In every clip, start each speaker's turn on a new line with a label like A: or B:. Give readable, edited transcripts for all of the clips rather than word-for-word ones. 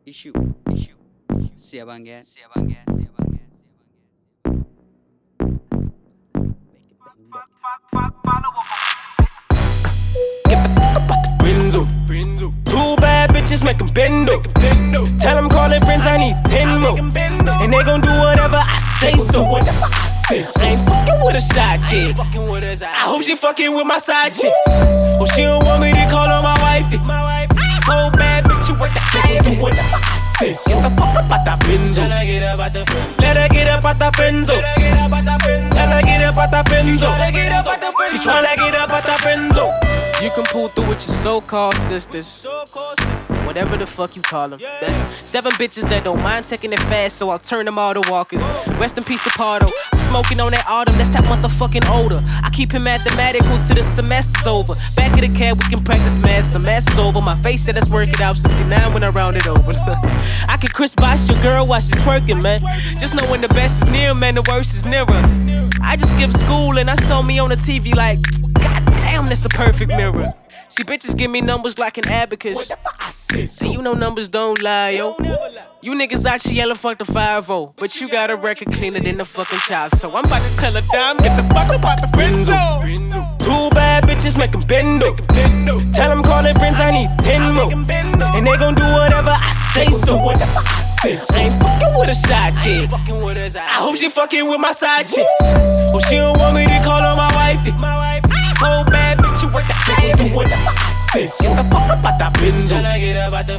A: Siyabangena.
B: Get the fuck up out the Brinzo. Two bad bitches make 'em bendo. Tell 'em call their friends, I need 10 more. And they gon' do whatever I say so. I ain't fucking with a side chick. I hope she fucking with my side chick. Oh, she don't want me to call her my wifey. Whole bad bitch, you worth the hype. Whatever I say so. Get the fuck up out the Brinzo. Let her get up out the Brinzo. Tell her get up out the Brinzo. She tryna get up out the Brinzo.
C: You can pull through with your so-called sisters, whatever the fuck you call them. That's 7 bitches that don't mind taking it fast, so I'll turn them all to walkers. Rest in peace to Pardo. I'm smoking on that autumn, that's that motherfucking odor. I keep him mathematical till the semester's over. Back of the cab, we can practice math, semester's over. My face said let's work it out, 69 when I round it over. I can Chris Bosh your girl while she's twerking, man. Just know when the best is near, man, the worst is nearer. I just skipped school and I saw me on the TV like, God damn, that's a perfect mirror. See, bitches give me numbers like an abacus. And you know numbers don't lie, yo. You niggas out here yelling fuck the 5-0, but you got a record cleaner than the fucking child. So I'm about to tell her, damn, get the fuck up out the Brinzo.
B: Two bad bitches make 'em bendo. Tell 'em call their friends, I need 10 more. And they gon' do whatever I say so. I ain't fucking with a side chick. I hope she fucking with my side chick. Oh, she don't want me to call her my wifey. Whole bad bitch, you worth the hype. Whatever I say so. Get the fuck up out the Brinzo. Let her get up out the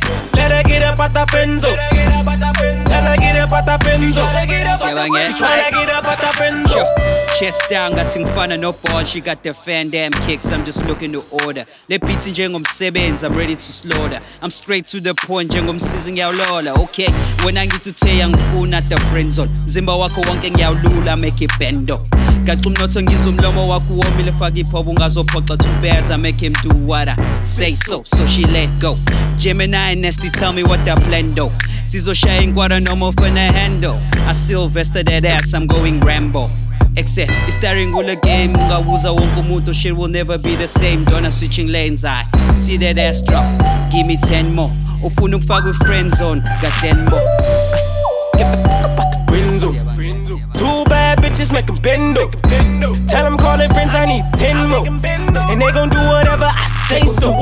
B: Brinzo. Tell her get up out the Brinzo. She tryna get up out the Brinzo.
A: Chest down, got ngifana no ball. She got the fan damn kicks. I'm just looking to order. Le beats njengomsebenzi, I'm ready to slaughter. I'm straight to the point, njengomsizi ngiyawlola. Okay, when I get to tell ngifuna at the friend zone. Mzimba wakho wonke ngiyawlula, make it bendo. Gaca umnotho ngizumlomo wakho womile faka iphobo ungazophoxa 2 birds, I make him do what I say so. So she let go. Gemini and Nasty tell me what their plan though. Sizoshaya ingwara noma ufuna handle. I Sylvester that ass, I'm going Rambo. Except it's staring all the game. Ungabuza wonke umuntu, shit will never be the same. Donna switching lanes, I see that ass drop. Give me 10 more. Ufuna ukufaka with friend zone, got 10 more.
B: Get the fuck up out the Brinzo. Two bad bitches make 'em bendo. Tell 'em call their friends, I need 10 more. And they gon' do whatever I say so.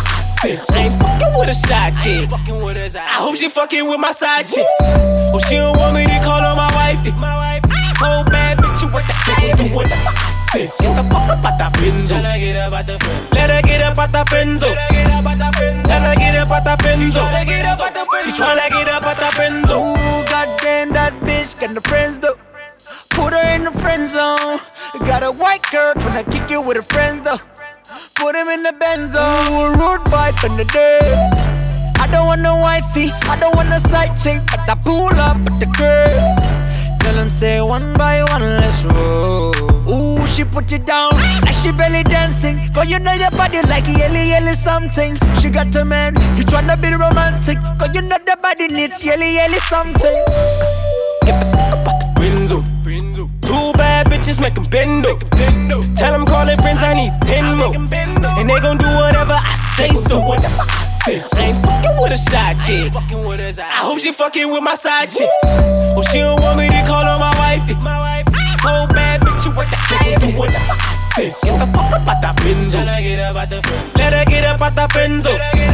B: I ain't fucking with a side chick. I hope she fucking with my side chick. Oh, she don't want me to call her my wifey. Whole bad bitch, you worth the hype. Whatever I say so. Get the fuck up out the Brinzo. Let her get up out the Brinzo. Tell her get up out the Brinzo. She tryna get up out the Brinzo.
D: Ooh, goddamn, that bitch got the friends though. Put her in the friend zone. Got a white girl tryna kick it with her friends though. Put him in the Benzo. Ooh, road bike on the day. I don't want no wifey, I don't want no side chick, but I pull up with the girl. Tell him say one by one, let's roll. Ooh, she put you down like she belly dancing. Cause you know your body like yelly something. She got a man, he tryna be romantic. Cause you know the body needs yelly something.
B: Get the fuck up out the Brinzo. Two bad bitches make 'em bendo. Tell 'em call their friends, I need 10 more. And they gon' do whatever I say so. I ain't fucking with a side chick. I hope she fucking with my side chick. Oh, she don't want me to call her my wifey. Whole bad bitch, you worth the hype. Whatever I say so. Get the fuck up out the Brinzo. Let her get up out the Brinzo.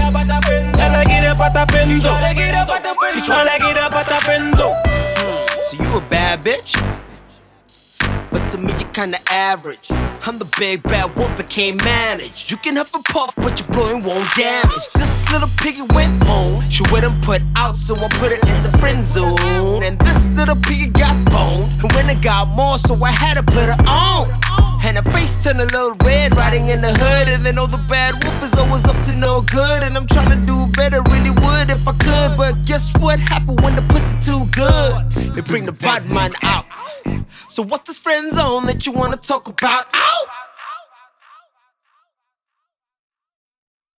B: Tell her get up out the Brinzo. She tryna get up out the Brinzo.
E: So you a bad bitch? But to me, you're kinda average. I'm the big bad wolf that can't manage. You can huff and puff, but your blowing won't damage. This little piggy went home. She wouldn't put out, so I put it in the friend zone. And this little piggy got boned. And when it got more, so I had to put her on. And her face turned a little red, riding in the hood. And then, oh, the bad wolf is always up to no good. And I'm trying to do better, really would if I could. But guess what happened when the pussy too good? They bring the bad man out. So what's this friend zone that you wanna talk about? Ow!